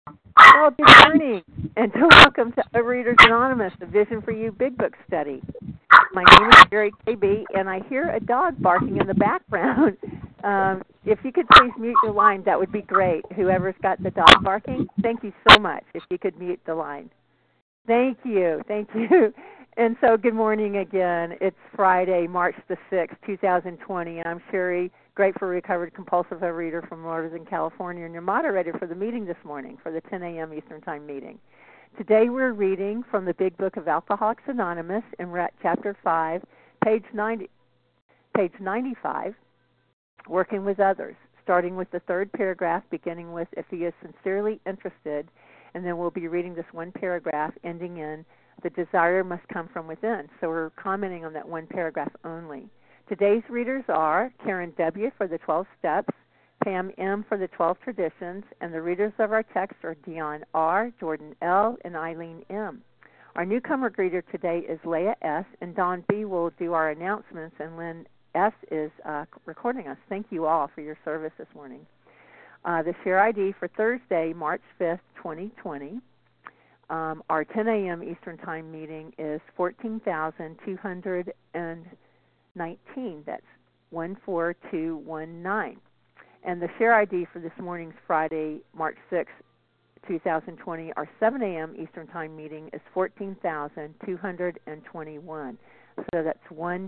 Well, good morning, and welcome to Overeaters Anonymous, the Vision for You Big Book Study. My name is Jerry KB, and I hear a dog barking in the background. If you could please mute your line, that would be great. Whoever's got the dog barking, thank you so much. If you could mute the line. Thank you. Thank you. And so good morning again. It's Friday, March the 6th, 2020, and I'm Sherry, grateful recovered compulsive overeater from Northern California, and your moderator for the meeting this morning, for the 10 a.m. Eastern Time meeting. Today we're reading from the Big Book of Alcoholics Anonymous, and we're at Chapter 5, page 95, Working with Others, starting with the third paragraph, beginning with, if he is sincerely interested, and then we'll be reading this one paragraph ending in, the desire must come from within. So we're commenting on that one paragraph only. Today's readers are Karen W. for the 12 Steps, Pam M. for the 12 Traditions, and the readers of our text are Dion R., Jordan L., and Eileen M. Our newcomer greeter today is Leah S., and Don B. will do our announcements, and Lynn S. is recording us. Thank you all for your service this morning. The share ID for Thursday, March 5th, 2020. Our 10 a.m. Eastern Time meeting is 14,219. That's 14219. And the share ID for this morning's Friday, March 6th, 2020, our 7 a.m. Eastern Time meeting is 14,221. So that's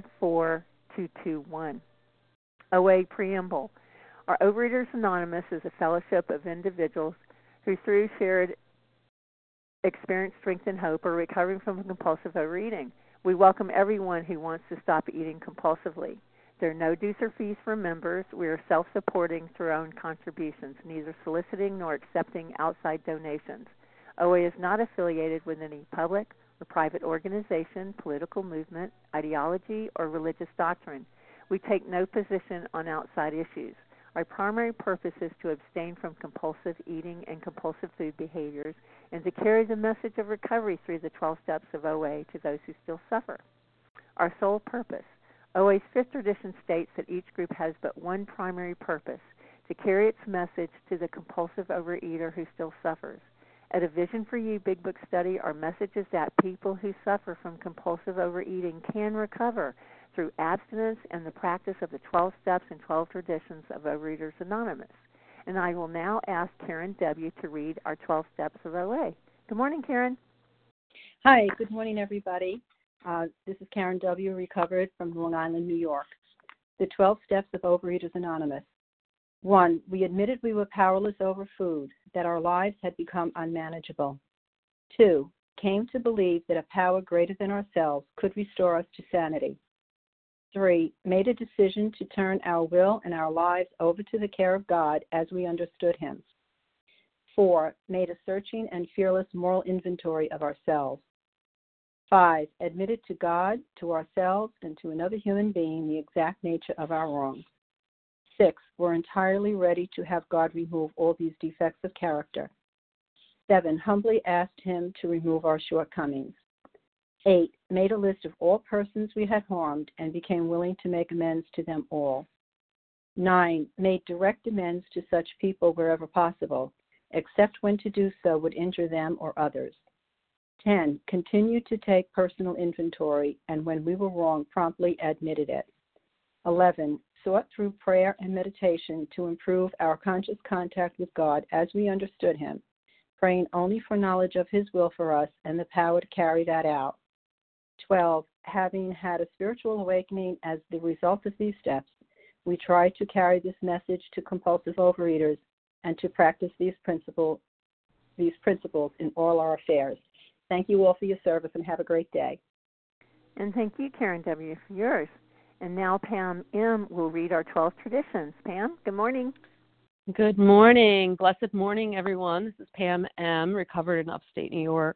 14221. OA Preamble. Our Overeaters Anonymous is a fellowship of individuals who, through shared experience, strength, and hope, are recovering from compulsive overeating. We welcome everyone who wants to stop eating compulsively. There are no dues or fees for members. We are self-supporting through our own contributions, neither soliciting nor accepting outside donations. OA is not affiliated with any public or private organization, political movement, ideology, or religious doctrine. We take no position on outside issues. Our primary purpose is to abstain from compulsive eating and compulsive food behaviors and to carry the message of recovery through the 12 steps of OA to those who still suffer. Our sole purpose. OA's fifth tradition states that each group has but one primary purpose, to carry its message to the compulsive overeater who still suffers. At a Vision for You Big Book Study, our message is that people who suffer from compulsive overeating can recover through abstinence and the practice of the 12 steps and 12 traditions of Overeaters Anonymous. And I will now ask Karen W. to read our 12 steps of OA. Good morning, Karen. Hi, good morning, everybody. This is Karen W., recovered from Long Island, New York. The 12 steps of Overeaters Anonymous. 1. We admitted we were powerless over food, that our lives had become unmanageable. 2. Came to believe that a power greater than ourselves could restore us to sanity. 3. Made a decision to turn our will and our lives over to the care of God as we understood Him. 4. Made a searching and fearless moral inventory of ourselves. 5. Admitted to God, to ourselves, and to another human being the exact nature of our wrongs. 6. Were entirely ready to have God remove all these defects of character. 7. Humbly asked Him to remove our shortcomings. 8. Made a list of all persons we had harmed and became willing to make amends to them all. 9. Made direct amends to such people wherever possible, except when to do so would injure them or others. 10. Continued to take personal inventory, and when we were wrong, promptly admitted it. 11. Sought through prayer and meditation to improve our conscious contact with God as we understood Him, praying only for knowledge of His will for us and the power to carry that out. 12. Having had a spiritual awakening as the result of these steps, we try to carry this message to compulsive overeaters and to practice these principles in all our affairs. Thank you all for your service and have a great day. And thank you, Karen W., for yours. And now Pam M. will read our 12 traditions. Pam, good morning. Good morning. Blessed morning, everyone. This is Pam M., recovered in upstate New York.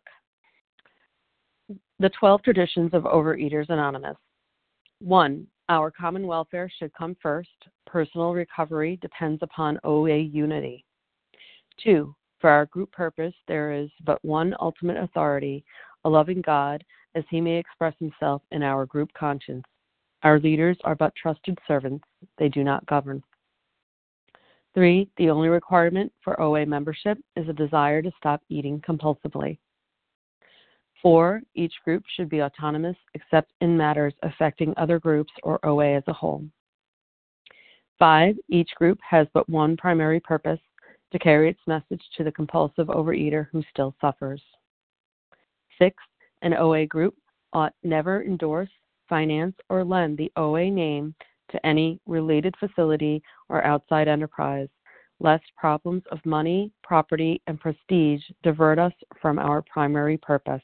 The 12 traditions of Overeaters Anonymous. 1. Our common welfare should come first. Personal recovery depends upon OA unity. 2. For our group purpose, there is but one ultimate authority, a loving God, as He may express Himself in our group conscience. Our leaders are but trusted servants. They do not govern. 3, the only requirement for OA membership is a desire to stop eating compulsively. 4, each group should be autonomous except in matters affecting other groups or OA as a whole. 5, each group has but one primary purpose, to carry its message to the compulsive overeater who still suffers. 6, an OA group ought never endorse, finance, or lend the OA name to any related facility or outside enterprise, lest problems of money, property, and prestige divert us from our primary purpose.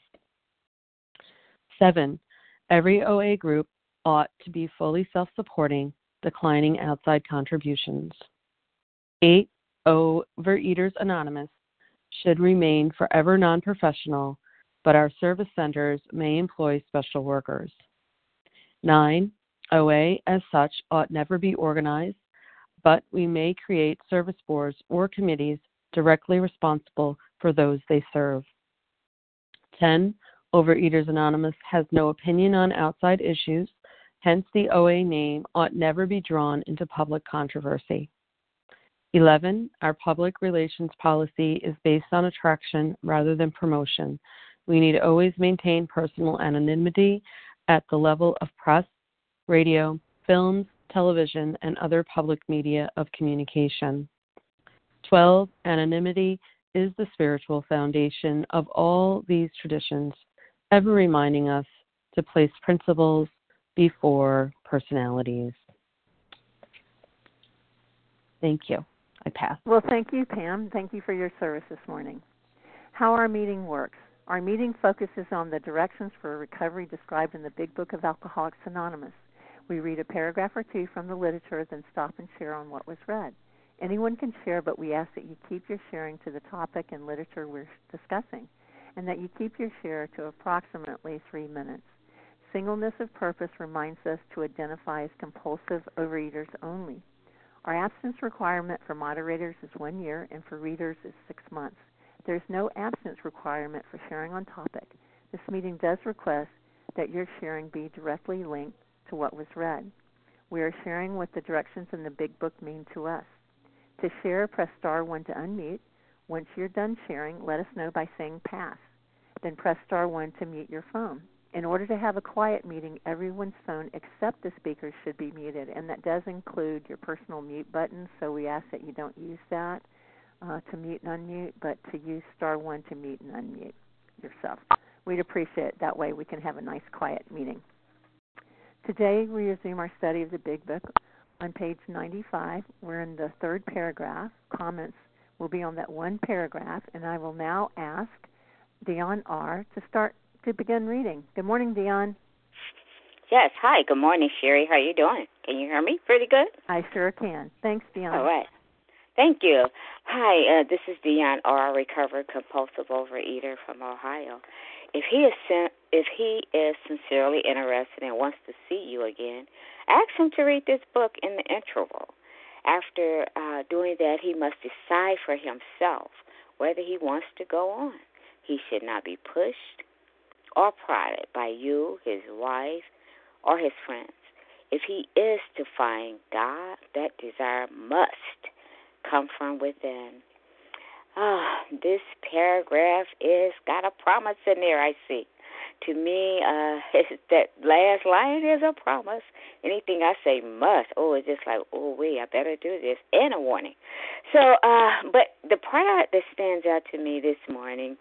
7, every OA group ought to be fully self-supporting, declining outside contributions. 8, Overeaters Anonymous should remain forever non-professional, but our service centers may employ special workers. 9, OA as such ought never be organized, but we may create service boards or committees directly responsible for those they serve. 10, Overeaters Anonymous has no opinion on outside issues, hence the OA name ought never be drawn into public controversy. 11, our public relations policy is based on attraction rather than promotion. We need to always maintain personal anonymity at the level of press, radio, films, television, and other public media of communication. 12, anonymity is the spiritual foundation of all these traditions, ever reminding us to place principles before personalities. Thank you. I pass. Well, thank you, Pam. Thank you for your service this morning. How our meeting works. Our meeting focuses on the directions for recovery described in the Big Book of Alcoholics Anonymous. We read a paragraph or two from the literature, then stop and share on what was read. Anyone can share, but we ask that you keep your sharing to the topic and literature we're discussing, and that you keep your share to approximately 3 minutes. Singleness of purpose reminds us to identify as compulsive overeaters only. Our absence requirement for moderators is 1 year, and for readers is 6 months. There's no absence requirement for sharing on topic. This meeting does request that your sharing be directly linked to what was read. We are sharing what the directions in the Big Book mean to us. To share, press star 1 to unmute. Once you're done sharing, let us know by saying pass. Then press star 1 to mute your phone. In order to have a quiet meeting, everyone's phone except the speaker should be muted, and that does include your personal mute button, so we ask that you don't use that to mute and unmute, but to use star 1 to mute and unmute yourself. We'd appreciate it. That way we can have a nice quiet meeting. Today we resume our study of the Big Book. On page 95, we're in the 3rd paragraph. Comments will be on that one paragraph, and I will now ask Dion R. to begin reading. Good morning, Dion. Yes, hi. Good morning, Sherry. How are you doing? Can you hear me pretty good? I sure can. Thanks, Dion. All right. Thank you. Hi, this is Dion R., recovered compulsive overeater from Ohio. If he is sincerely interested and wants to see you again, ask him to read this book in the interval. After doing that, he must decide for himself whether he wants to go on. He should not be pushed or prodded by you, his wife, or his friends. If he is to find God, that desire must come from within. This paragraph is got a promise in there, I see. To me, that last line is a promise. Anything I say must. It's just like, I better do this. And a warning. So, but the part that stands out to me this morning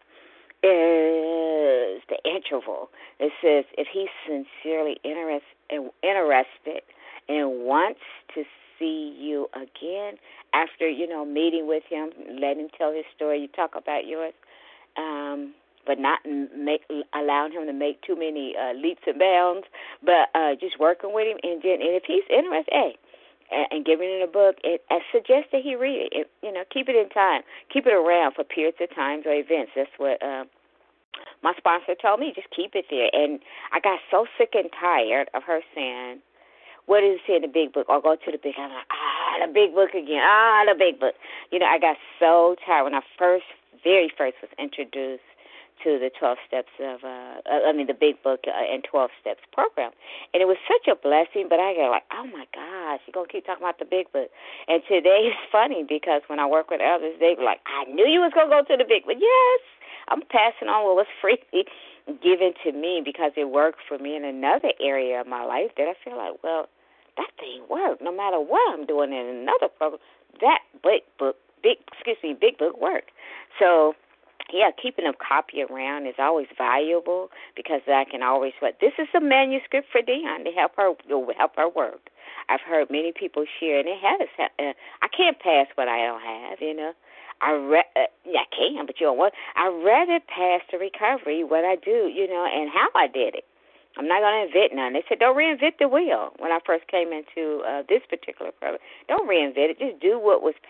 is the interval. It says, if he's sincerely interested and wants to see you again after, meeting with him, let him tell his story, you talk about yours, but not allowing him to make too many leaps and bounds, but just working with him. And if he's interested, and giving him a book, I suggest that he read it. Keep it in time. Keep it around for periods of times or events. That's what my sponsor told me. Just keep it there. And I got so sick and tired of her saying, what does it say in the Big Book? Or go to the Big Book. I'm like, the Big Book again. The Big Book. I got so tired when I very first was introduced to the 12 Steps of, the Big Book and 12 Steps program. And it was such a blessing, but I got like, oh, my gosh, you're going to keep talking about the Big Book. And today is funny because when I work with others, they were like, I knew you was going to go to the Big Book. Yes, I'm passing on what was freely given to me because it worked for me in another area of my life that I feel like, well, that thing worked. No matter what I'm doing in another program, that big book worked. So, yeah, keeping a copy around is always valuable because I can always. But this is a manuscript for Dion to help her work. I've heard many people share, and it has. I can't pass what I don't have, you know. I can, but you know what? I rather pass the recovery, what I do, you know, and how I did it. I'm not going to invent none. They said, don't reinvent the wheel when I first came into this particular program. Don't reinvent it. Just do what was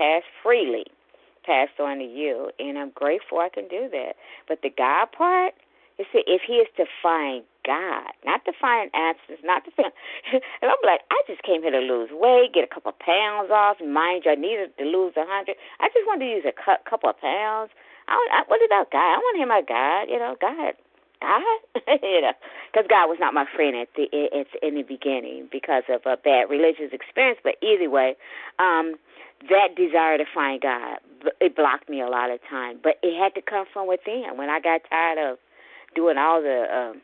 passed on to you. And I'm grateful I can do that. But the God part, you see, if he is to find God, not to find answers, not to find, and I'm like, I just came here to lose weight, get a couple of pounds off. Mind you, I needed to lose 100. I just wanted to use a couple of pounds. What about God? I want to hear my God, you know, God, you know, because God was not my friend in the beginning because of a bad religious experience. But either way, that desire to find God, it blocked me a lot of time. But it had to come from within. When I got tired of doing all the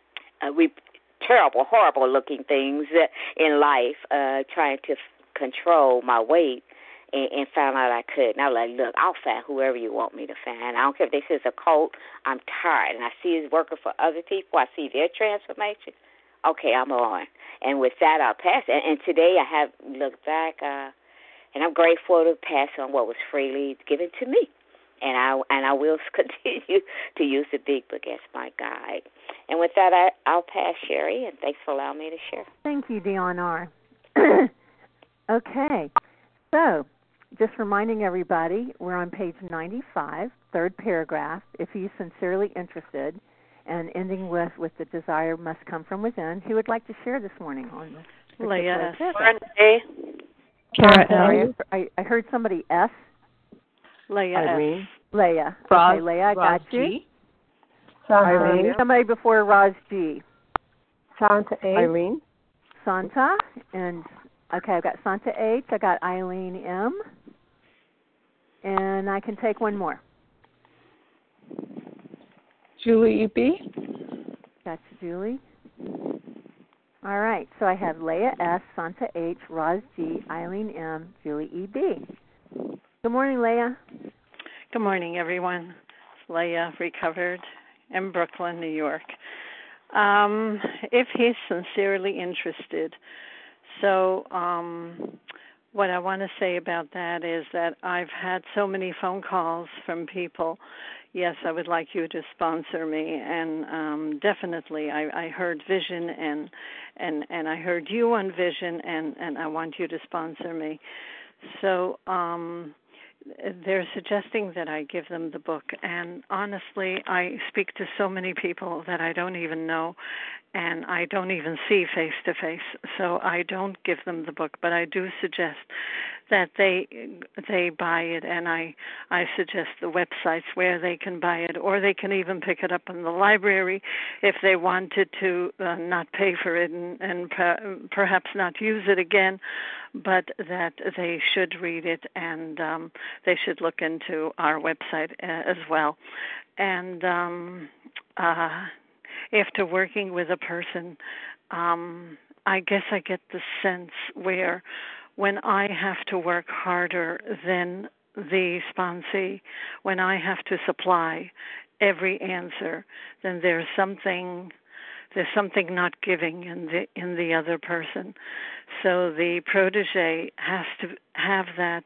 terrible, horrible-looking things in life, trying to control my weight, and found out I could. And I was like, look, I'll find whoever you want me to find. I don't care if they say it's a cult. I'm tired. And I see it's working for other people. I see their transformation. Okay, I'm on. And with that, I'll pass. And today I have looked back, and I'm grateful to pass on what was freely given to me. And I will continue to use the Big Book as my guide. And with that, I'll pass, Sherry, and thanks for allowing me to share. Thank you, Dion R. Okay, so just reminding everybody, we're on page 95, third paragraph, if he's sincerely interested, and ending with the desire must come from within. Who would like to share this morning on this? Leah. Karen, I heard somebody S. Leah. Leah. Roz, okay, Leah, I got you. Eileen. Somebody before Roz G. Santa A. Eileen. Santa. And, okay, I've got Santa H. I got Eileen M. And I can take one more. Julie B. Got you, Julie. All right, so I have Leah S., Santa H., Roz G., Eileen M., Julie E.B. Good morning, Leah. Good morning, everyone. It's Leah, recovered in Brooklyn, New York. If he's sincerely interested, so what I want to say about that is that I've had so many phone calls from people, yes, I would like you to sponsor me, and definitely I heard Vision, and I heard you on Vision, and I want you to sponsor me. So they're suggesting that I give them the book, and honestly, I speak to so many people that I don't even know, and I don't even see face to face, so I don't give them the book, but I do suggest that they buy it, and I suggest the websites where they can buy it, or they can even pick it up in the library if they wanted to not pay for it and perhaps not use it again, but that they should read it, and they should look into our website as well. And after working with a person, I guess I get the sense where when I have to work harder than the sponsee, when I have to supply every answer, then there's something not giving in the other person. So the protege has to have that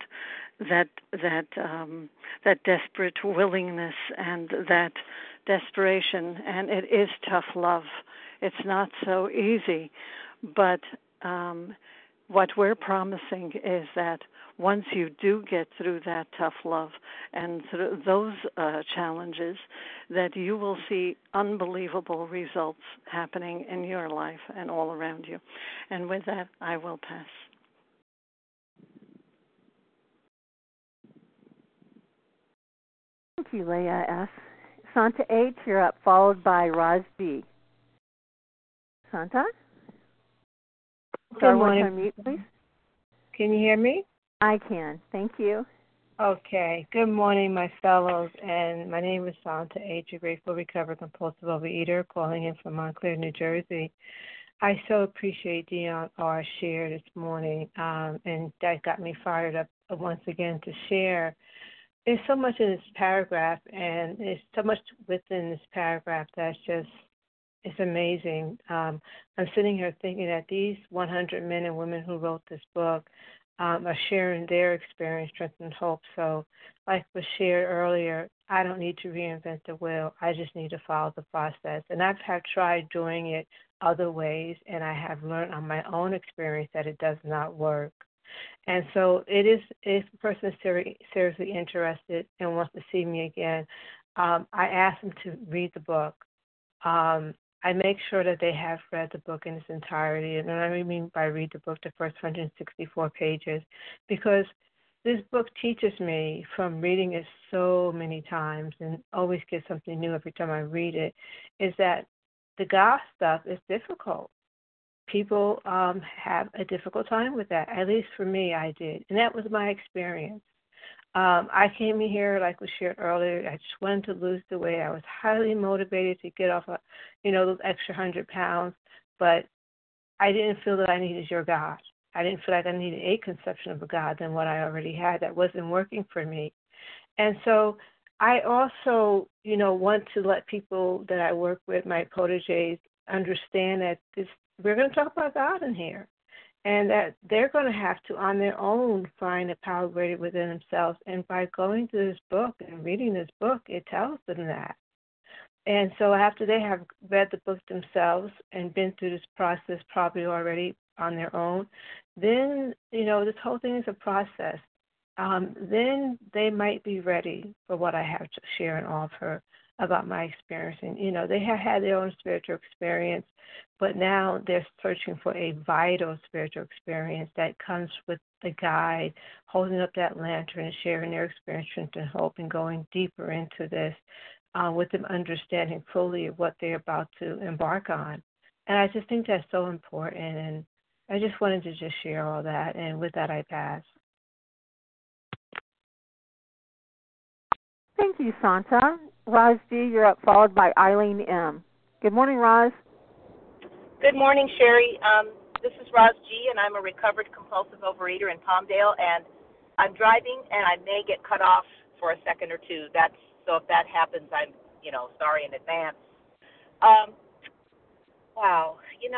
desperate willingness and that desperation, and it is tough love. It's not so easy, but what we're promising is that once you do get through that tough love and through those challenges, that you will see unbelievable results happening in your life and all around you. And with that, I will pass. Thank you, Leah S. Santa H., you're up, followed by Roz G. Santa? Good morning. Unmute, please. Can you hear me? I can. Thank you. Okay. Good morning, my fellows. And my name is Santa H., a grateful, recovered, compulsive overeater, calling in from Montclair, New Jersey. I so appreciate Dion R. share this morning, and that got me fired up once again to share. There's so much in this paragraph, and there's so much within this paragraph that's just, it's amazing. I'm sitting here thinking that these 100 men and women who wrote this book are sharing their experience, strength, and hope. So, like was shared earlier, I don't need to reinvent the wheel. I just need to follow the process. And I've tried doing it other ways, and I have learned on my own experience that it does not work. And so it is, if a person is seriously interested and wants to see me again, I ask them to read the book. I make sure that they have read the book in its entirety, and I mean by read the book, the first 164 pages, because this book teaches me from reading it so many times and always get something new every time I read it, is that the God stuff is difficult. People have a difficult time with that. At least for me, I did, and that was my experience. I came in here, like was shared earlier, I just wanted to lose the weight. I was highly motivated to get off, those extra 100 pounds, but I didn't feel that I needed your God. I didn't feel like I needed a conception of a God than what I already had. That wasn't working for me. And so I also, want to let people that I work with, my protégés, understand that we're going to talk about God in here. And that they're going to have to, on their own, find a power greater within themselves. And by going through this book and reading this book, it tells them that. And so after they have read the book themselves and been through this process probably already on their own, then, this whole thing is a process. Then they might be ready for what I have to share and offer about my experience. And, they have had their own spiritual experience, but now they're searching for a vital spiritual experience that comes with the guide, holding up that lantern and sharing their experience, strength, and hope, and going deeper into this with them understanding fully what they're about to embark on. And I just think that's so important, and I just wanted to just share all that, and with that I pass. Thank you, Santa. Roz G., you're up, followed by Eileen M. Good morning, Roz. Good morning, Sherry. This is Roz G., and I'm a recovered compulsive overeater in Palmdale, and I'm driving, and I may get cut off for a second or two. So if that happens, I'm, sorry in advance. Wow.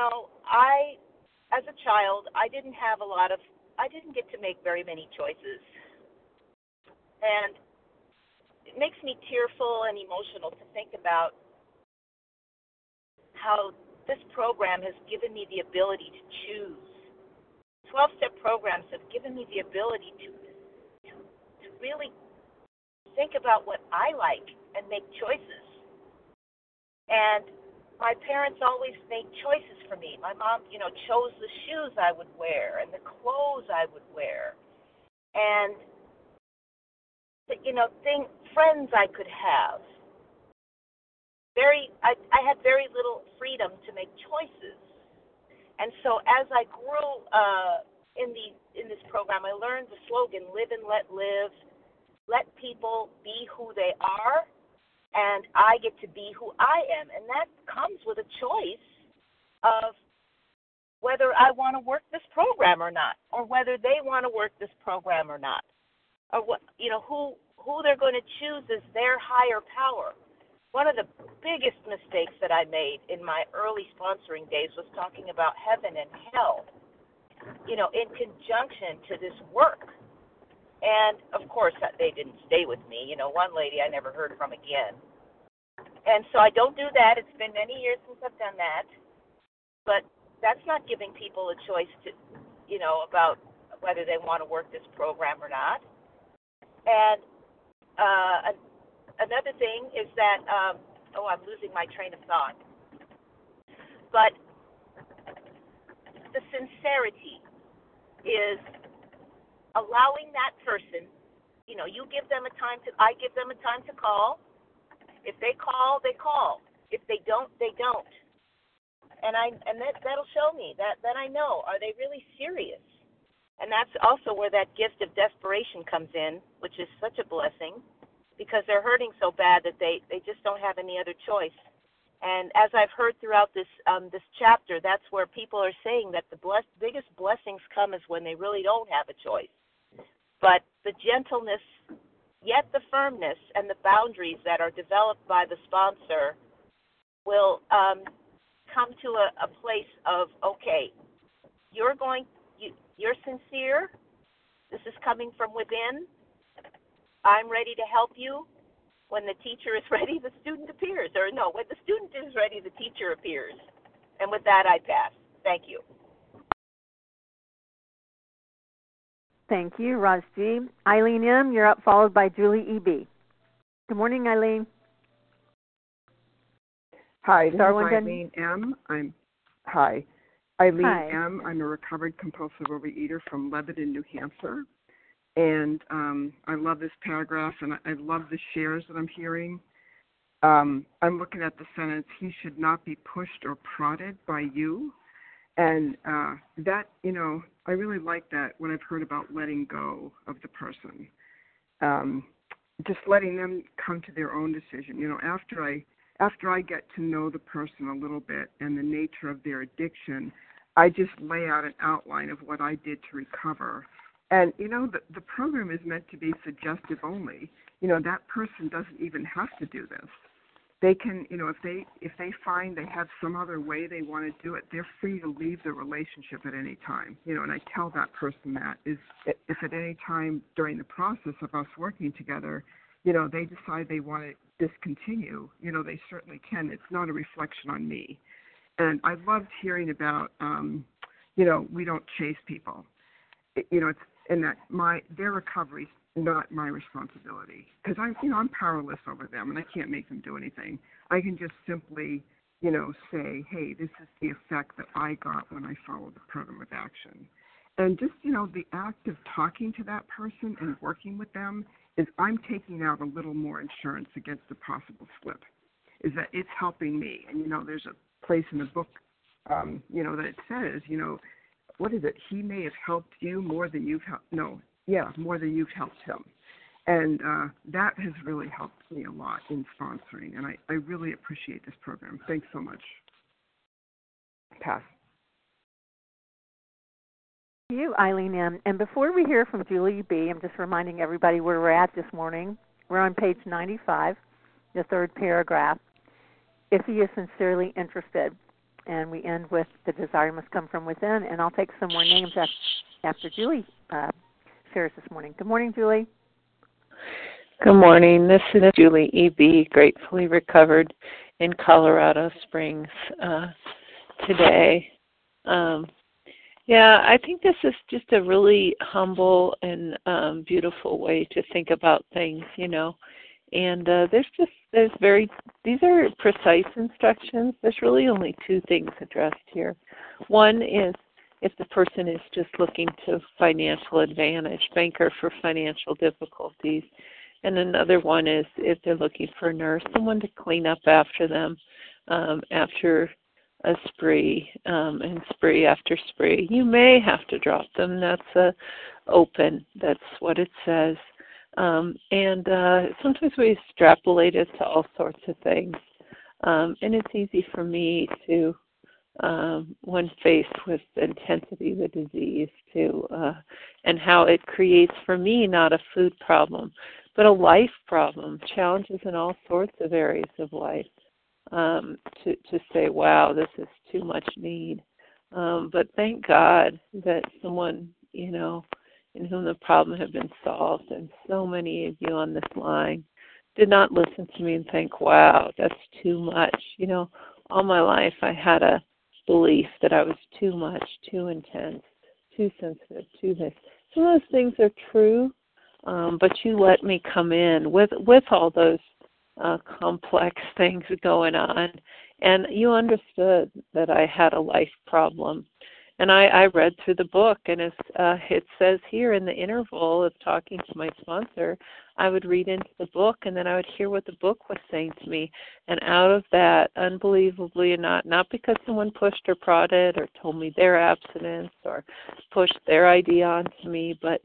As a child, I didn't get to make very many choices. And it makes me tearful and emotional to think about how this program has given me the ability to choose. 12-step programs have given me the ability to really think about what I like and make choices. And my parents always made choices for me. My mom, chose the shoes I would wear and the clothes I would wear. And, friends I could have. I had very little freedom to make choices. And so as I grew in this program, I learned the slogan, live and let live. Let people be who they are, and I get to be who I am. And that comes with a choice of whether I want to work this program or not, or whether they want to work this program or not, or what, who they're going to choose as their higher power. One of the biggest mistakes that I made in my early sponsoring days was talking about heaven and hell, in conjunction to this work. And, of course, they didn't stay with me. One lady I never heard from again. And so I don't do that. It's been many years since I've done that. But that's not giving people a choice to, about whether they want to work this program or not. And another thing is that, I'm losing my train of thought. But the sincerity is allowing that person, I give them a time to call, If they call, they call. If they don't, they don't. And that'll show me that I know, are they really serious? And that's also where that gift of desperation comes in, which is such a blessing, because they're hurting so bad that they just don't have any other choice. And as I've heard throughout this chapter, that's where people are saying that the biggest blessings come is when they really don't have a choice. But the gentleness, yet the firmness and the boundaries that are developed by the sponsor will come to a place of, okay, you're sincere. This is coming from within. I'm ready to help you. When the teacher is ready, the student appears. Or no, when the student is ready, the teacher appears. And with that, I pass. Thank you. Thank you, Roz G. Eileen M., you're up, followed by Julie E.B. Good morning, Eileen. Hi, this is Eileen M. I'm a recovered compulsive overeater from Lebanon, New Hampshire. And I love this paragraph, and I love the shares that I'm hearing. I'm looking at the sentence, he should not be pushed or prodded by you. And that, I really like that when I've heard about letting go of the person. Just letting them come to their own decision. After I get to know the person a little bit and the nature of their addiction, I just lay out an outline of what I did to recover. And, the program is meant to be suggestive only. That person doesn't even have to do this. They can, if they find they have some other way they want to do it, they're free to leave the relationship at any time. And I tell that person that if at any time during the process of us working together, they decide they want to discontinue, they certainly can. It's not a reflection on me. And I loved hearing about, we don't chase people. It's and that their recovery's not my responsibility, because I'm powerless over them and I can't make them do anything. I can just simply, say, hey, this is the effect that I got when I followed the program of action. And just, the act of talking to that person and working with them is I'm taking out a little more insurance against a possible slip, is that it's helping me. And, there's a place in the book, that it says, what is it? He may have helped you more than you've helped. More than you've helped him. And that has really helped me a lot in sponsoring. And I really appreciate this program. Thanks so much. Pass. Thank you, Eileen M. And before we hear from Julie B., I'm just reminding everybody where we're at this morning. We're on page 95, the third paragraph. If he is sincerely interested. And we end with the desire must come from within. And I'll take some more names after Julie shares this morning. Good morning, Julie. Good morning. This is Julie E.B., gratefully recovered in Colorado Springs today. I think this is just a really humble and beautiful way to think about things, And these are precise instructions. There's really only two things addressed here. One is if the person is just looking to financial advantage, banker for financial difficulties. And another one is if they're looking for a nurse, someone to clean up after them after a spree, and spree after spree. You may have to drop them. That's open. That's what it says. And sometimes we extrapolate it to all sorts of things. And it's easy for me to, when faced with the intensity of the disease, and how it creates for me not a food problem, but a life problem, challenges in all sorts of areas of life, to say, wow, this is too much need. But thank God that someone, in whom the problem had been solved, and so many of you on this line did not listen to me and think, wow, that's too much. All my life I had a belief that I was too much, too intense, too sensitive, too this. Some of those things are true, but you let me come in with all those complex things going on, and you understood that I had a life problem. And I read through the book, and it says here in the interval of talking to my sponsor, I would read into the book, and then I would hear what the book was saying to me. And out of that, unbelievably, not because someone pushed or prodded or told me their abstinence or pushed their idea onto me, but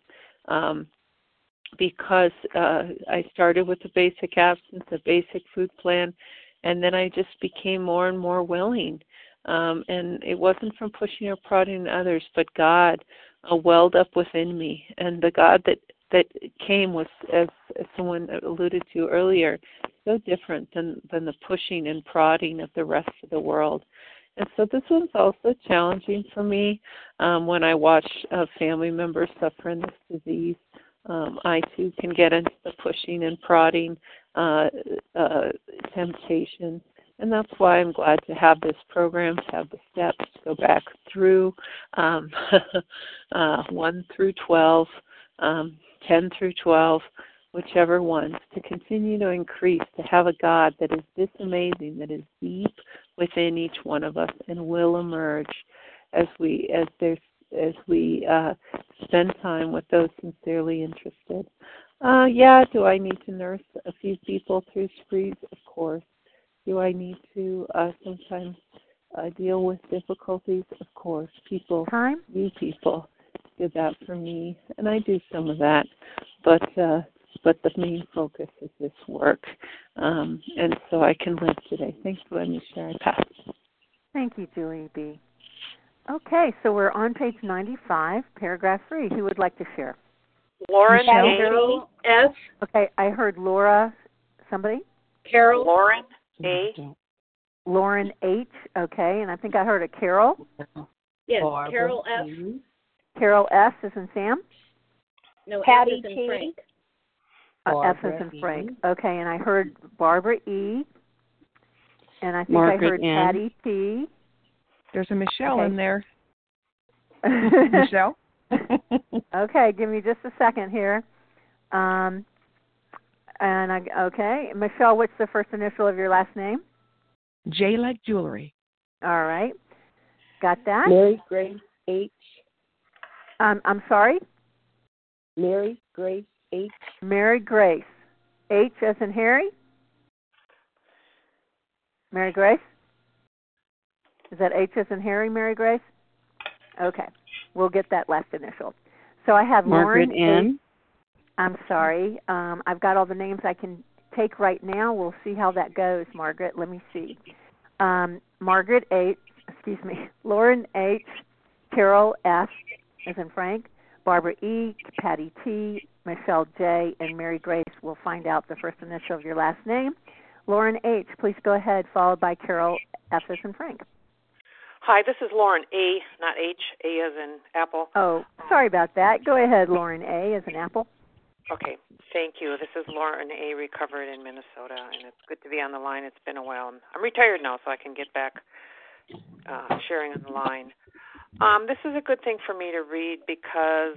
because I started with a basic abstinence, a basic food plan, and then I just became more and more willing. And it wasn't from pushing or prodding others, but God welled up within me. And the God that came was, as someone alluded to earlier, so different than the pushing and prodding of the rest of the world. And so this one's also challenging for me when I watch family members suffer in this disease. I, too, can get into the pushing and prodding temptation. And that's why I'm glad to have this program, to have the steps, to go back through 1 through 12, 10 through 12, whichever one, to continue to increase, to have a God that is this amazing, that is deep within each one of us and will emerge as we spend time with those sincerely interested. Do I need to nurse a few people through sprees? Of course. Do I need to sometimes deal with difficulties? Of course. You people did that for me, and I do some of that. But the main focus is this work, and so I can live today. Thanks for letting me share. I pass. Thank you, Julie B. Okay, so we're on page 95, paragraph 3. Who would like to share? Lauren Michelle? A. S. Okay, I heard Laura. Somebody? Carol. Lauren A. Lauren H. Okay, and I think I heard a Carol. Yes, Carol F. Carol S. as in Sam? No, Patty F as in T. Frank. F as in Frank. Okay, and I heard Barbara E. And I think Margaret I heard N. Patty T. There's a Michelle Okay. in there. Michelle? Okay, give me just a second here. Okay, Michelle, what's the first initial of your last name? J like jewelry. All right, got that. Mary Grace H. I'm sorry? Mary Grace H. Mary Grace. H as in Harry? Mary Grace? Is that H as in Harry, Mary Grace? Okay, we'll get that last initial. So I have Margaret Lauren N. I'm sorry. I've got all the names I can take right now. We'll see how that goes, Margaret. Let me see. Margaret H. Lauren H. Carol S. as in Frank. Barbara E. Patty T. Michelle J. and Mary Grace. We'll find out the first initial of your last name. Lauren H., please go ahead, followed by Carol F. as in Frank. Hi, this is Lauren A., not H, A as in apple. Oh, sorry about that. Go ahead, Lauren A. as in apple. Okay, thank you. This is Lauren A., recovered in Minnesota, and it's good to be on the line. It's been a while. I'm retired now, so I can get back sharing on the line. This is a good thing for me to read because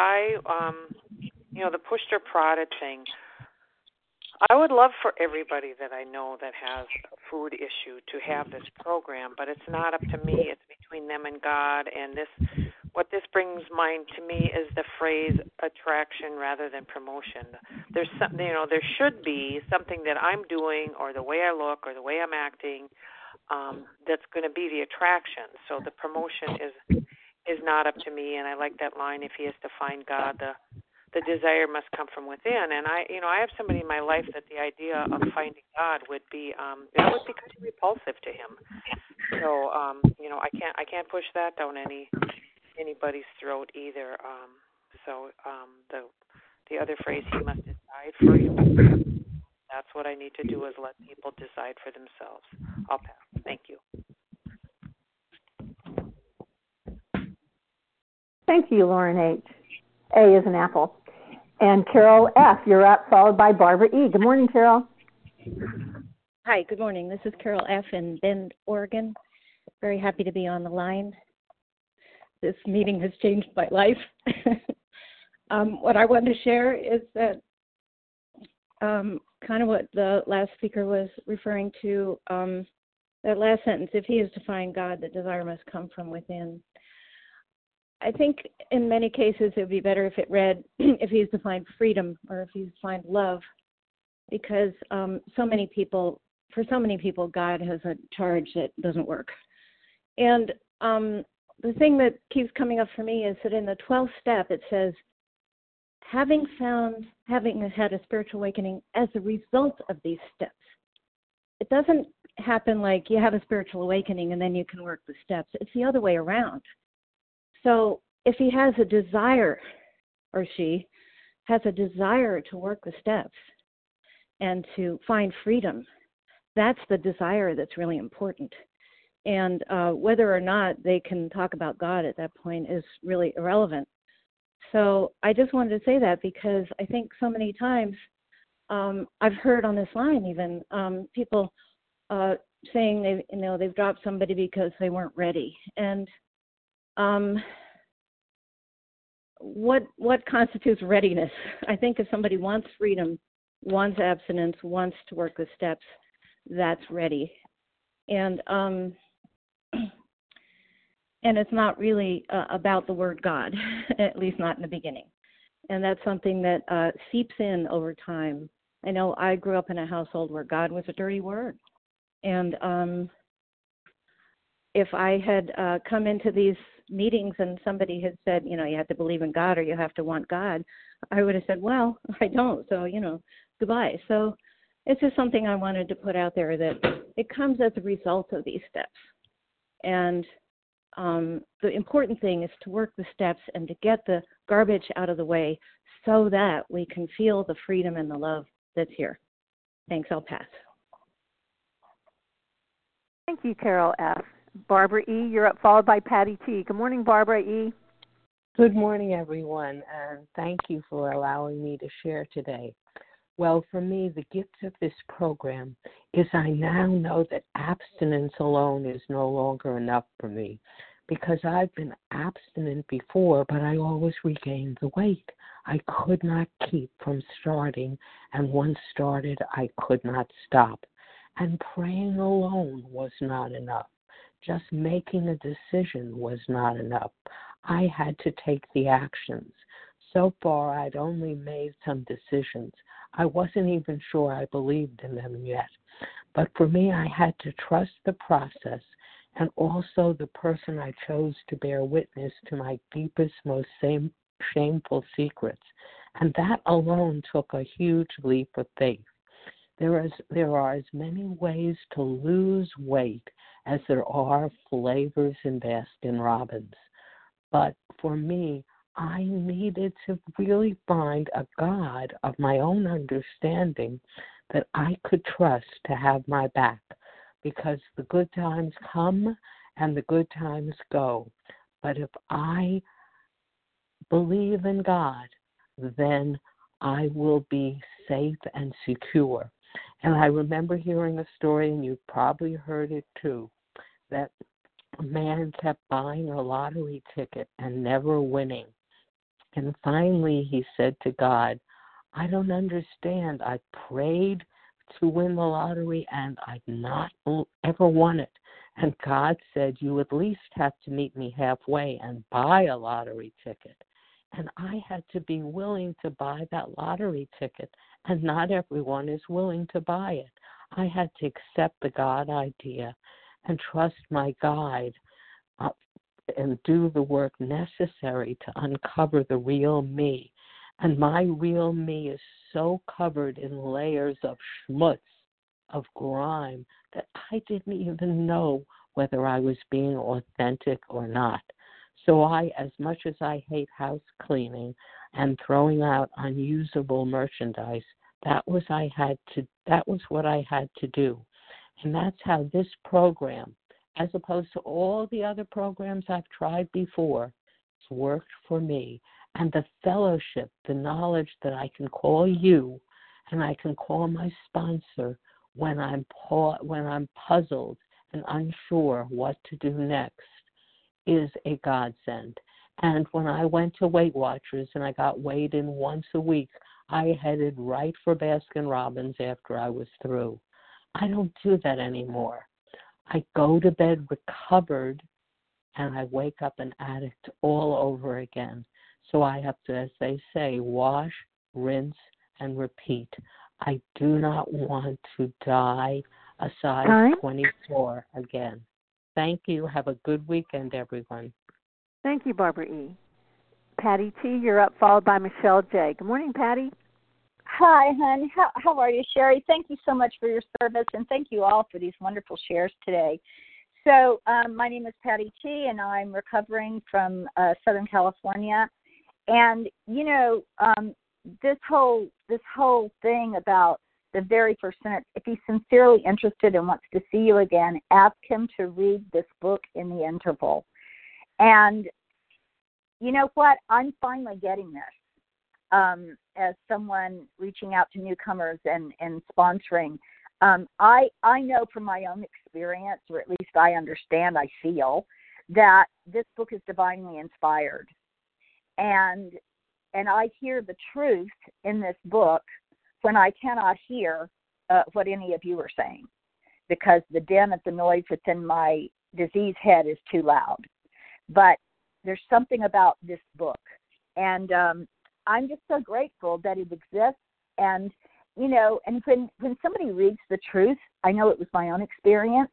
the pushed or prodded thing, I would love for everybody that I know that has a food issue to have this program, but it's not up to me. It's between them and God. And what this brings mind to me is the phrase attraction rather than promotion. There's something, there should be something that I'm doing or the way I look or the way I'm acting that's going to be the attraction. So the promotion is not up to me. And I like that line, if he is to find God, the desire must come from within. And I have somebody in my life that the idea of finding God would be that would be kind of repulsive to him. So I can't push that down anybody's throat either. The other phrase, he must decide for you. That's what I need to do, is let people decide for themselves. I'll pass. Thank you. Thank you, Lauren H. A is an apple. And Carol F., you're up, followed by Barbara E. Good morning, Carol. Hi, good morning. This is Carol F. in Bend, Oregon. Very happy to be on the line. This meeting has changed my life. What I wanted to share is that kind of what the last speaker was referring to, that last sentence, if he is to find God, the desire must come from within. I think in many cases it would be better if it read, if he's to find freedom or if he's to find love, because for so many people, God has a charge that doesn't work. And the thing that keeps coming up for me is that in the 12th step, it says, having had a spiritual awakening as a result of these steps. It doesn't happen like you have a spiritual awakening and then you can work the steps. It's the other way around. So if he has a desire, or she has a desire to work the steps and to find freedom, that's the desire that's really important. And whether or not they can talk about God at that point is really irrelevant. So I just wanted to say that because I think so many times I've heard on this line even people saying they've dropped somebody because they weren't ready. And what constitutes readiness? I think if somebody wants freedom, wants abstinence, wants to work the steps, that's ready. And it's not really about the word God, at least not in the beginning. And that's something that seeps in over time. I know I grew up in a household where God was a dirty word. And if I had come into these meetings and somebody had said, you have to believe in God or you have to want God, I would have said, well, I don't. So, goodbye. So it's just something I wanted to put out there, that it comes as a result of these steps. And the important thing is to work the steps and to get the garbage out of the way so that we can feel the freedom and the love that's here. Thanks. I'll pass. Thank you, Carol F. Barbara E., you're up, followed by Patty T. Good morning, Barbara E. Good morning, everyone, and thank you for allowing me to share today. Well, for me, the gift of this program is I now know that abstinence alone is no longer enough for me, because I've been abstinent before, but I always regained the weight. I could not keep from starting, and once started, I could not stop. And praying alone was not enough. Just making a decision was not enough. I had to take the actions. So far, I'd only made some decisions. I wasn't even sure I believed in them yet. But for me, I had to trust the process and also the person I chose to bear witness to my deepest, most shameful secrets. And that alone took a huge leap of faith. There are as many ways to lose weight as there are flavors in Baskin-Robbins. But for me, I needed to really find a God of my own understanding that I could trust to have my back, because the good times come and the good times go. But if I believe in God, then I will be safe and secure. And I remember hearing a story, and you've probably heard it too, that a man kept buying a lottery ticket and never winning. And finally he said to God, I don't understand. I prayed to win the lottery and I've not ever won it. And God said, you at least have to meet me halfway and buy a lottery ticket. And I had to be willing to buy that lottery ticket, and not everyone is willing to buy it. I had to accept the God idea and trust my guide and do the work necessary to uncover the real me. And my real me is so covered in layers of schmutz, of grime, that I didn't even know whether I was being authentic or not. So as much as I hate house cleaning and throwing out unusable merchandise, that was what I had to do. And that's how this program, as opposed to all the other programs I've tried before, it's worked for me. And the fellowship, the knowledge that I can call you and I can call my sponsor when I'm puzzled and unsure what to do next, is a godsend. And when I went to Weight Watchers and I got weighed in once a week, I headed right for Baskin-Robbins after I was through. I don't do that anymore. I go to bed recovered and I wake up an addict all over again. So I have to, as they say, wash, rinse, and repeat. I do not want to die a size 24 again. Thank you. Have a good weekend, everyone. Thank you, Barbara E. Patty T., you're up, followed by Michelle J. Good morning, Patty. Hi, hon. How are you, Sherry? Thank you so much for your service, and thank you all for these wonderful shares today. So my name is Patty T., and I'm recovering from Southern California. And, you know, this whole thing about the very first sentence, if he's sincerely interested and wants to see you again, ask him to read this book in the interval. And you know what? I'm finally getting this as someone reaching out to newcomers and sponsoring. I know from my own experience, or at least I understand, I feel, that this book is divinely inspired. And I hear the truth in this book when I cannot hear what any of you are saying, because the din of the noise within my diseased head is too loud. But there's something about this book, and I'm just so grateful that it exists. And, you know, and when somebody reads the truth, I know it was my own experience,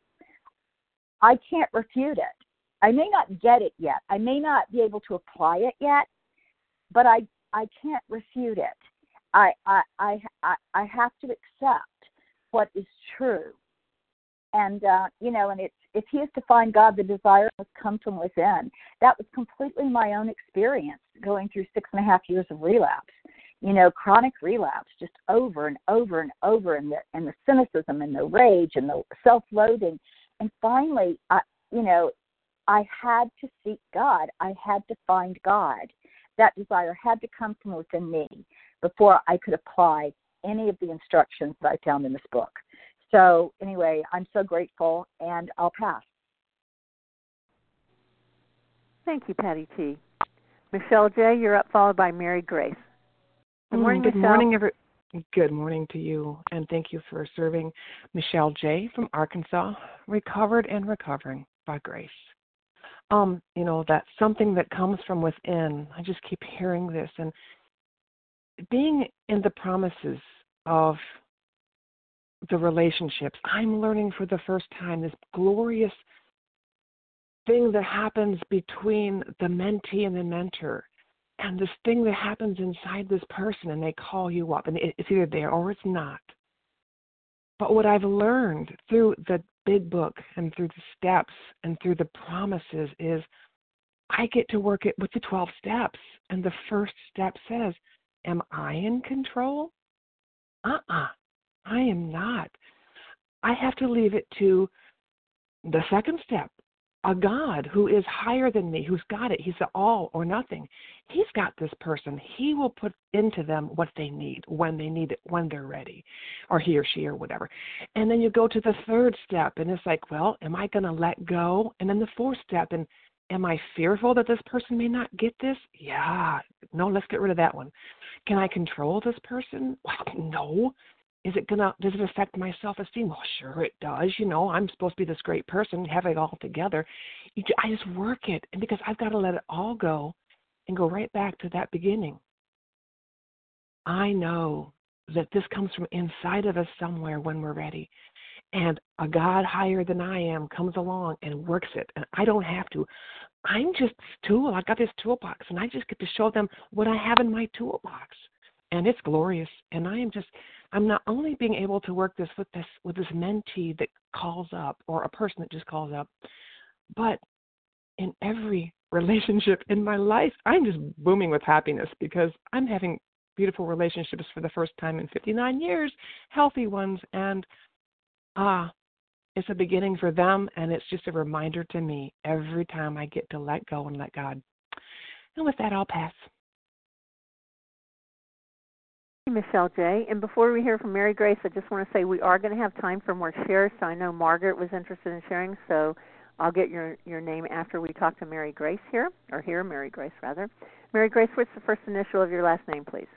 I can't refute it. I may not get it yet. I may not be able to apply it yet, but I can't refute it. I have to accept what is true. And, you know, and if he is to find God, the desire must come from within. That was completely my own experience going through 6.5 years of relapse. You know, chronic relapse, just over and over and over, and the cynicism and the rage and the self-loathing. And finally, I had to seek God. I had to find God. That desire had to come from within me before I could apply any of the instructions that I found in this book. So anyway, I'm so grateful, and I'll pass. Thank you, Patty T. Michelle J., you're up, followed by Mary Grace. Good morning, Good Michelle. morning, Good morning to you, and thank you for serving. Michelle J. from Arkansas, recovered and recovering by grace. You know, that's something that comes from within. I just keep hearing this, and being in the promises of the relationships, I'm learning for the first time this glorious thing that happens between the mentee and the mentor, and this thing that happens inside this person, and they call you up, and it's either there or it's not. But what I've learned through the big book and through the steps and through the promises is I get to work it with the 12 steps. And the first step says, am I in control? I am not. I have to leave it to the second step, a God who is higher than me, who's got it. He's the all or nothing. He's got this person. He will put into them what they need, when they're ready, or he or she or whatever. And then you go to the third step, and it's like, well, am I going to let go? And then the fourth step, and am I fearful that this person may not get this? Yeah. No, let's get rid of that one. Can I control this person? Well, no. Does it affect my self-esteem? Well, sure it does. You know, I'm supposed to be this great person, have it all together. I just work it, and because I've got to let it all go and go right back to that beginning. I know that this comes from inside of us somewhere when we're ready. And a God higher than I am comes along and works it. And I don't have to. I'm just this tool. I've got this toolbox, and I just get to show them what I have in my toolbox. And it's glorious. And I'm not only being able to work this with this mentee that calls up, or a person that just calls up, but in every relationship in my life, I'm just booming with happiness because I'm having beautiful relationships for the first time in 59 years, healthy ones, and it's a beginning for them, and it's just a reminder to me every time I get to let go and let God. And with that, I'll pass. Michelle J. And before we hear from Mary Grace, I just want to say we are going to have time for more shares. So I know Margaret was interested in sharing, so I'll get your name after we talk to Mary Grace here, or hear Mary Grace, rather. Mary Grace, what's the first initial of your last name, please?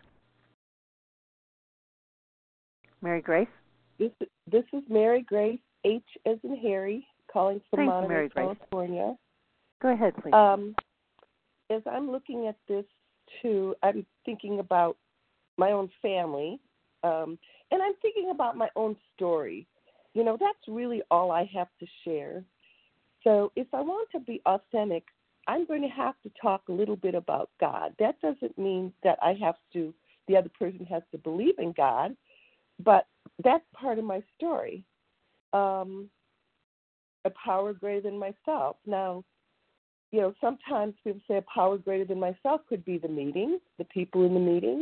Mary Grace? This is Mary Grace, H as in Harry, calling from Thank you, Monterey, Mary Grace. California. Go ahead, please. As I'm looking at this too, I'm thinking about my own family, and I'm thinking about my own story. You know, that's really all I have to share. So if I want to be authentic, I'm going to have to talk a little bit about God. That doesn't mean that the other person has to believe in God, but that's part of my story. A power greater than myself. Now, you know, sometimes people say a power greater than myself could be the meeting, the people in the meeting.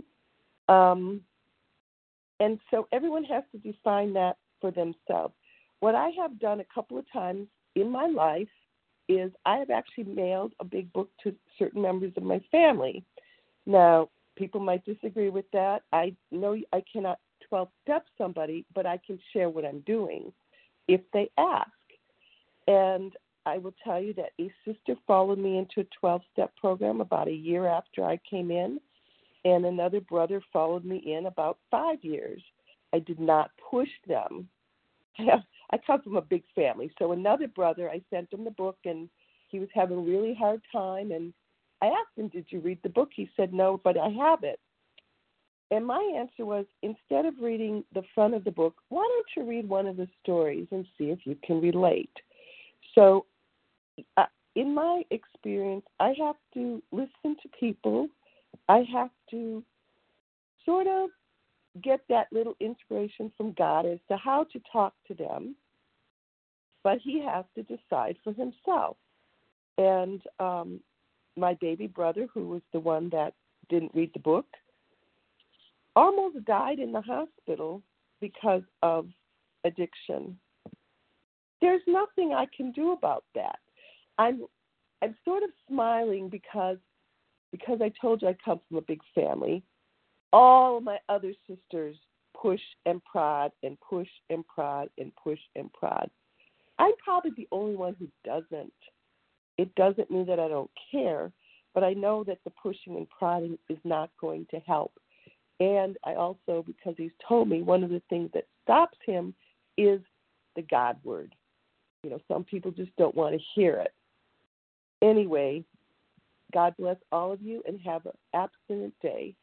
And so everyone has to define that for themselves. What I have done a couple of times in my life is I have actually mailed a big book to certain members of my family. Now, people might disagree with that. I know I cannot 12-step somebody, but I can share what I'm doing if they ask. And I will tell you that a sister followed me into a 12-step program about a year after I came in, and another brother followed me in about 5 years. I did not push them. I come from a big family. So another brother, I sent him the book, and he was having a really hard time. And I asked him, did you read the book? He said, no, but I have it. And my answer was, instead of reading the front of the book, why don't you read one of the stories and see if you can relate? So in my experience, I have to listen to people. I have to sort of get that little inspiration from God as to how to talk to them, but he has to decide for himself. And my baby brother, who was the one that didn't read the book, almost died in the hospital because of addiction. There's nothing I can do about that. I'm sort of smiling because I told you I come from a big family. All my other sisters push and prod and push and prod and push and prod. I'm probably the only one who doesn't. It doesn't mean that I don't care, but I know that the pushing and prodding is not going to help. And I also, because he's told me, one of the things that stops him is the God word. You know, some people just don't want to hear it. Anyway, God bless all of you and have an abstinent day.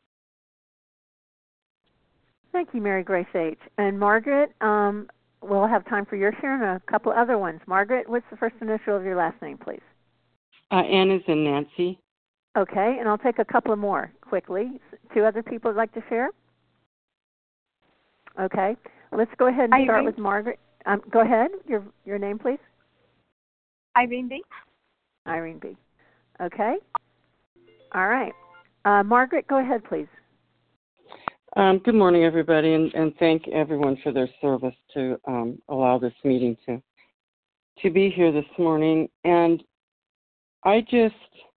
Thank you, Mary Grace H. And Margaret, we'll have time for your share and a couple other ones. Margaret, what's the first initial of your last name, please? N is in Nancy. Okay, and I'll take a couple more quickly. 2 other people would like to share? Okay, let's go ahead and start with Margaret. Go ahead. Your name, please. Irene B. Irene B. Okay. All right. Margaret, go ahead, please. Good morning, everybody, and thank everyone for their service to allow this meeting to be here this morning. And I just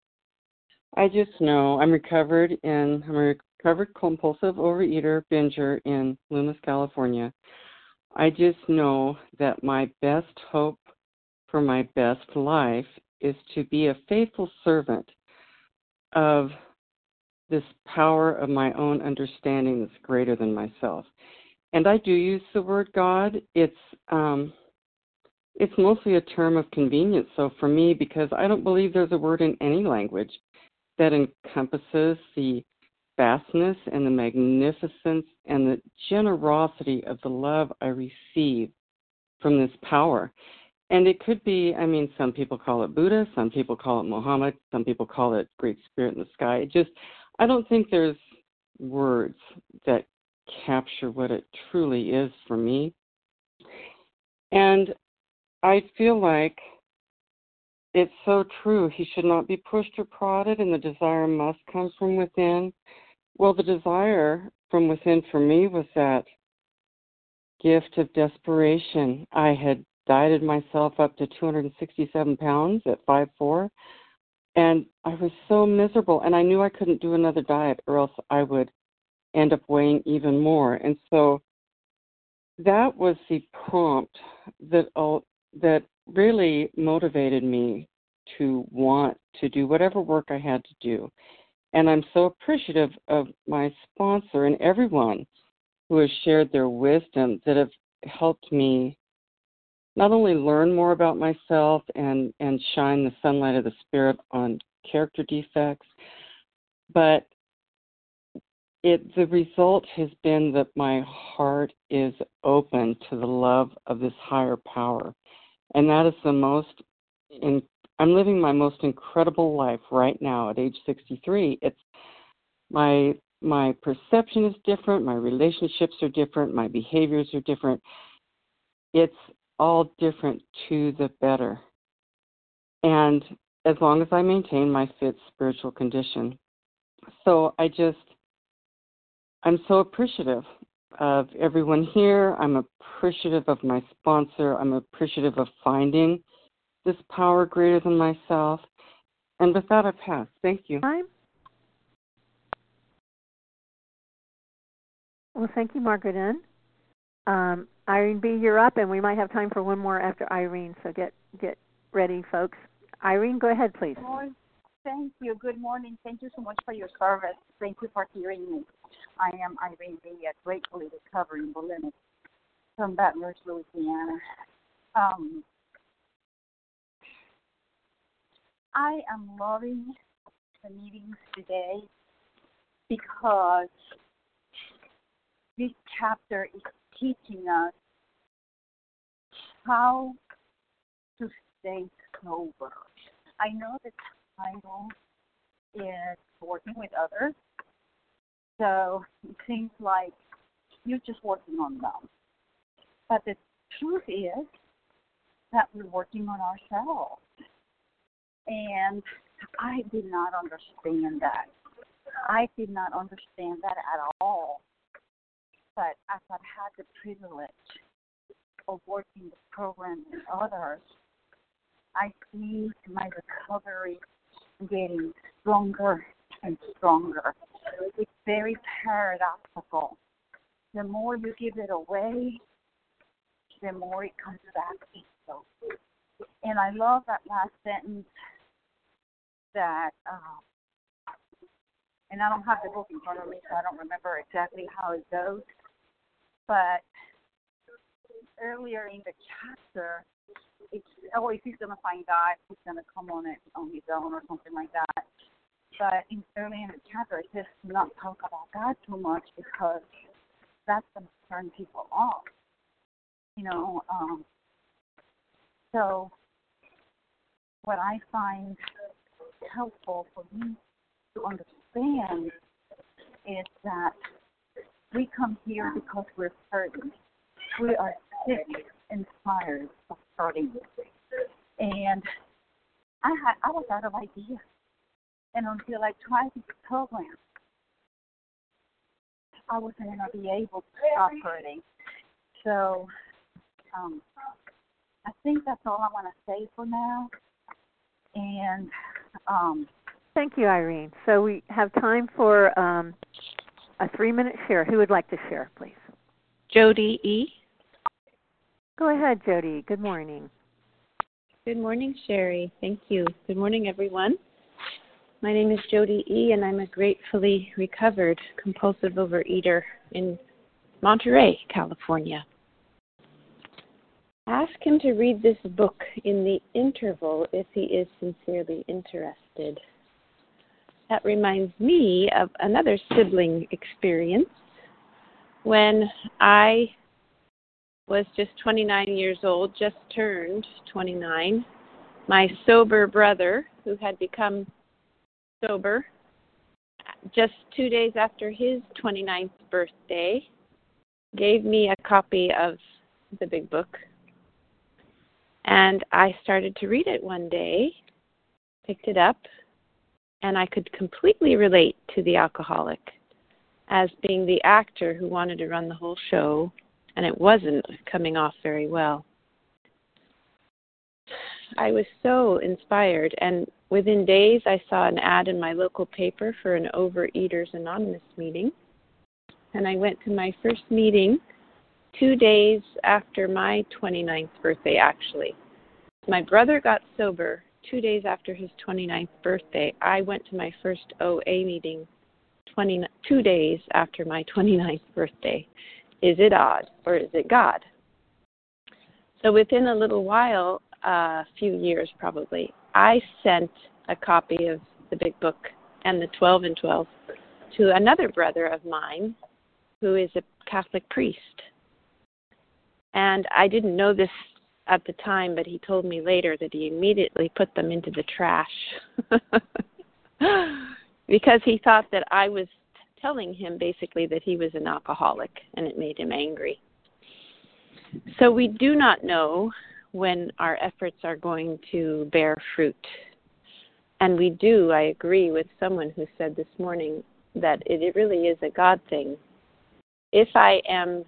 know I'm a recovered compulsive overeater, binger in Loomis, California. I just know that my best hope for my best life is to be a faithful servant of this power of my own understanding that's greater than myself. And I do use the word God. It's mostly a term of convenience, so for me, because I don't believe there's a word in any language that encompasses the vastness and the magnificence and the generosity of the love I receive from this power. And it could be, I mean, some people call it Buddha, some people call it Muhammad, some people call it Great Spirit in the sky. I don't think there's words that capture what it truly is for me. And I feel like it's so true. He should not be pushed or prodded, and the desire must come from within. Well, the desire from within for me was that gift of desperation. I had dieted myself up to 267 pounds at 5'4", and I was so miserable, and I knew I couldn't do another diet or else I would end up weighing even more. And so that was the prompt that really motivated me to want to do whatever work I had to do. And I'm so appreciative of my sponsor and everyone who has shared their wisdom that have helped me not only learn more about myself and shine the sunlight of the Spirit on character defects, but the result has been that my heart is open to the love of this higher power. And that is I'm living my most incredible life right now at age 63. It's my perception is different, my relationships are different, my behaviors are different. It's all different to the better. And as long as I maintain my fit spiritual condition. So I'm so appreciative of everyone here. I'm appreciative of my sponsor. I'm appreciative of finding this power greater than myself. And with that, I pass. Thank you. Well, thank you, Margaret N. Irene B., you're up, and we might have time for one more after Irene, so get ready, folks. Irene, go ahead, please. Thank you. Good morning. Thank you so much for your service. Thank you for hearing me. I am Irene B., a gratefully recovering bulimic from Baton Rouge, Louisiana. I am loving the meetings today because this chapter is teaching us how to stay sober. I know the title is working with others, so it seems like you're just working on them. But the truth is that we're working on ourselves. And I did not understand that. I did not understand that at all. But as I've had the privilege of working the program with others, I see my recovery getting stronger and stronger. It's very paradoxical. The more you give it away, the more it comes back to you. And I love that last sentence that, and I don't have the book in front of me, so I don't remember exactly how it goes, but earlier in the chapter, it's, if he's going to find God, he's going to come on it on his own or something like that. But early in the chapter, it says not talk about God too much because that's going to turn people off. So what I find helpful for me to understand is that we come here because we're hurting. We are sick and tired of hurting. And I was out of ideas. And until I tried this program, I wasn't going to be able to stop hurting. So I think that's all I want to say for now. And thank you, Irene. So we have time for a 3-minute share. Who would like to share, please? Jody E. Go ahead, Jody. Good morning. Good morning, Sherry. Thank you. Good morning, everyone. My name is Jody E., and I'm a gratefully recovered compulsive overeater in Monterey, California. Ask him to read this book in the interval if he is sincerely interested. That reminds me of another sibling experience. When I was just 29 years old, just turned 29, my sober brother, who had become sober just 2 days after his 29th birthday, gave me a copy of the big book. And I started to read it one day, picked it up, and I could completely relate to the alcoholic as being the actor who wanted to run the whole show, and it wasn't coming off very well. I was so inspired, and within days I saw an ad in my local paper for an Overeaters Anonymous meeting, and I went to my first meeting 2 days after my 29th birthday, actually. My brother got sober 2 days after his 29th birthday. I went to my first OA meeting 2 days after my 29th birthday. Is it odd or is it God? So within a little while, a few years probably, I sent a copy of the Big Book and the 12 and 12 to another brother of mine who is a Catholic priest. And I didn't know this at the time, but he told me later that he immediately put them into the trash because he thought that I was telling him basically that he was an alcoholic, and it made him angry. So we do not know when our efforts are going to bear fruit. And we do, I agree with someone who said this morning that it really is a God thing. If I am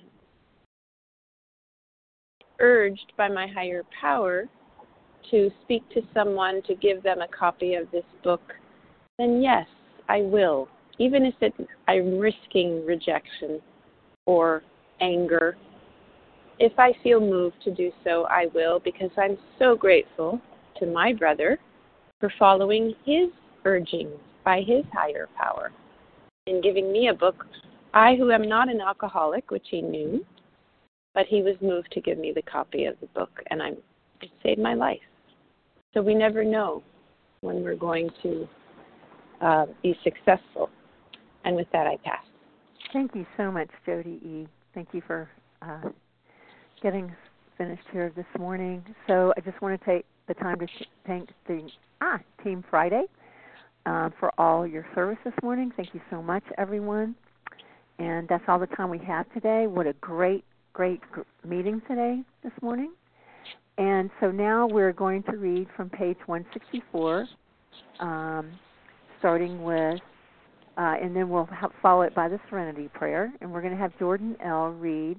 urged by my higher power to speak to someone, to give them a copy of this book, then yes, I will. Even if I'm risking rejection or anger, if I feel moved to do so, I will, because I'm so grateful to my brother for following his urgings by his higher power in giving me a book. I, who am not an alcoholic, which he knew, but he was moved to give me the copy of the book, and it saved my life. So we never know when we're going to be successful. And with that, I pass. Thank you so much, Jody E. Thank you for getting finished here this morning. So I just want to take the time to thank the Team Friday for all your service this morning. Thank you so much, everyone. And that's all the time we have today. What a great meeting today, this morning. And so now we're going to read from page 164, starting with, and then we'll follow it by the Serenity Prayer. And we're going to have Jordan L. read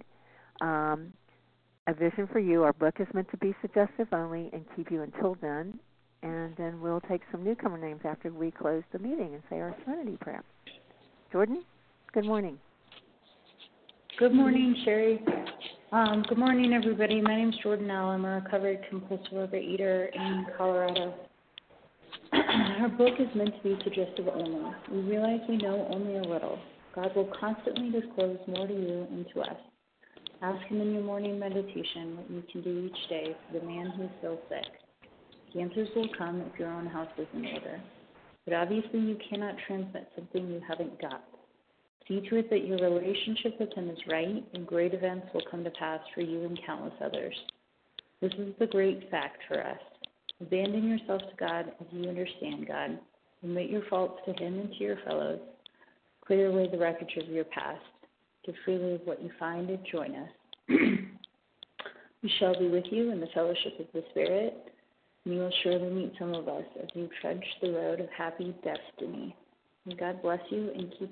A Vision for You. Our book is meant to be suggestive only and keep you until then. And then we'll take some newcomer names after we close the meeting and say our Serenity Prayer. Jordan, good morning. Good morning, Sherry. Good morning, everybody. My name is Jordan L. I'm a recovered compulsive overeater in Colorado. Our book is meant to be suggestive only. We realize we know only a little. God will constantly disclose more to you and to us. Ask Him in your morning meditation what you can do each day for the man who feels sick. The answers will come if your own house is in order. But obviously you cannot transmit something you haven't got. See to it that your relationship with Him is right, and great events will come to pass for you and countless others. This is the great fact for us. Abandon yourself to God as you understand God. Admit your faults to Him and to your fellows. Clear away the wreckage of your past. Give freely of what you find and join us. We shall be with you in the fellowship of the Spirit, and you will surely meet some of us as you trudge the road of happy destiny. May God bless you and keep